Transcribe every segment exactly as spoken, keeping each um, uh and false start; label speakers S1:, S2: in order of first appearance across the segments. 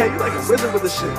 S1: K, you like a wizard with the shit.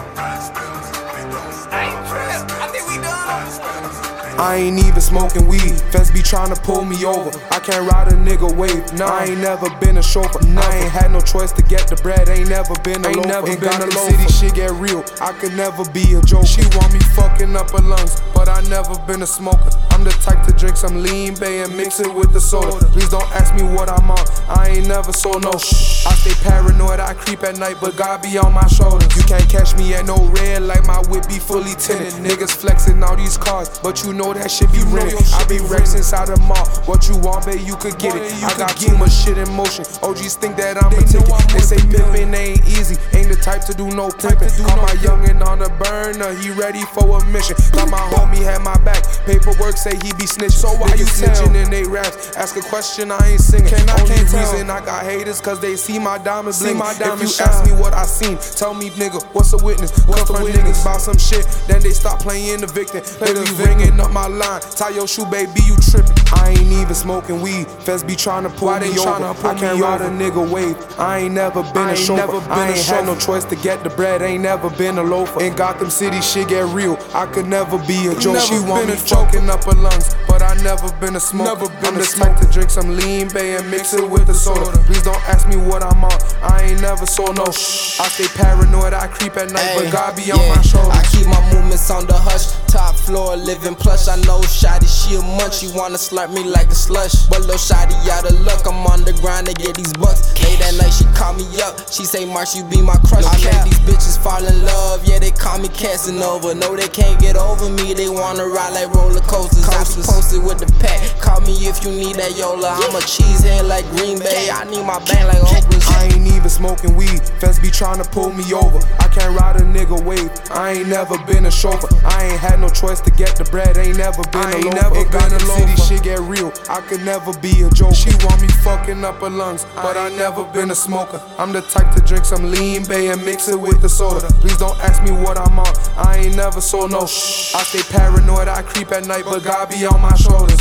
S2: I ain't tripped. I think we done.
S3: I ain't even smoking weed, feds be tryna pull me over. I can't ride a nigga wave, nah, I ain't never been a chauffeur. Nah, I ain't had no choice to get the bread, ain't never been a ain't loafer. Never in Gotham City, shit get real, I could never be a joker. She want me fucking up her lungs, but I never been a smoker. I'm the type to drink some lean bay and mix it with the soda. Please don't ask me what I'm on, I ain't never sold no shh. I stay paranoid, I creep at night, but God be on my shoulders. You can't catch me at no red light, my whip be fully tinted. Niggas flexing all these cars, but you know that shit be rented. I be Rex inside the mall, what you want, babe, you could get it. I got too much shit in motion, O Gs think that I'm a ticket. They say pimpin' ain't easy, ain't the type to do no pimpin'. Call my youngin' on the burner, he ready for a mission. Thought my homie had my back, paperwork say he be snitching. So why you snitching in they raps? Ask a question, I ain't singing. Only reason I got haters cause they see my diamonds bling. If you ask me what I seen, tell me nigga, what's the witness? What's the niggas about some shit, then they stop playing the victim. They be ringing up my line, tie your shoe baby, you trippin'. I ain't even smoking weed, feds be tryna pull me over. I can't ride a nigga wave, I ain't never been a chauffeur. I ain't had no choice to get the bread, ain't never been a loafer. In Gotham City, shit get real, I could never be a joke. She want me choking up her lungs, but I never been a smoker. I'm the type to drink some lean bay and mix it with the soda. Please don't ask me what I'm on, I ain't never sold no shh. I stay paranoid, I creep at night, but God be on
S2: yeah,
S3: my shoulders.
S2: I keep my movements on the hush, top floor living plush. I know Shotty, she a munch, she wanna slurp me like a slush. But lil' Shotty out of luck, I'm on the grind to get these bucks. Late that night she call me up, she say Marsh, you be my crush. I make these bitches fall in love, yeah they call me Casanova. No they can't get over me, they wanna ride like roller coasters. I be posted with the pack, call me if you need that Yola. I'm a cheesehead like Green Bay, I need my bang like Oprah.
S3: I ain't even smoking weed, feds be tryna pull me over. I can't ride a nigga wave, I ain't never been a chauffeur. I ain't had no choice to get the bread, ain't never been a loafer. In Gotham City, shit get real, I could never be a joke. She want me fucking up her lungs, but I never been a smoker. I'm the type to drink some lean bay and mix it with the soda. Please don't ask me what I'm on, I ain't never sold no shh. I stay paranoid, I creep at night, but God be on my shoulders.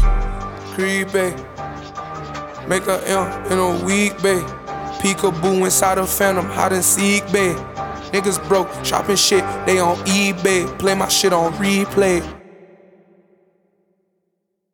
S3: Creepy, make a M in a week, babe. Peekaboo inside a phantom, hide and seek, babe. Niggas broke, shopping shit, they on eBay. Play my shit on replay.